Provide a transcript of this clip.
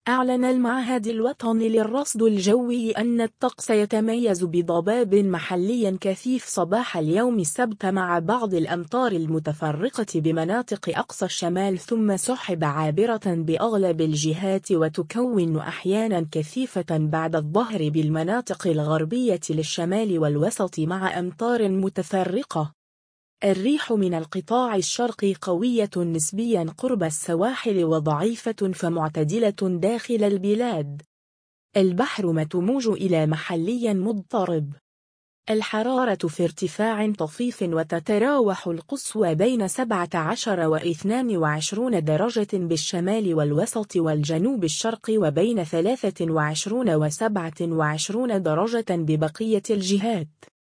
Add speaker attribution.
Speaker 1: أعلن المعهد الوطني للرصد الجوي أن الطقس يتميز بضباب محلي كثيف صباح اليوم السبت مع بعض الأمطار المتفرقة بمناطق أقصى الشمال ثم سحب عابرة بأغلب الجهات وتكون أحيانا كثيفة بعد الظهر بالمناطق الغربية للشمال والوسط مع أمطار متفرقة. الريح من القطاع الشرقي قوية نسبيا قرب السواحل وضعيفة فمعتدلة داخل البلاد. البحر متموج إلى محليا مضطرب. الحرارة في ارتفاع طفيف وتتراوح القصوى بين 17 و 22 درجة بالشمال والوسط والجنوب الشرقي وبين 23 و 27 درجة ببقية الجهات.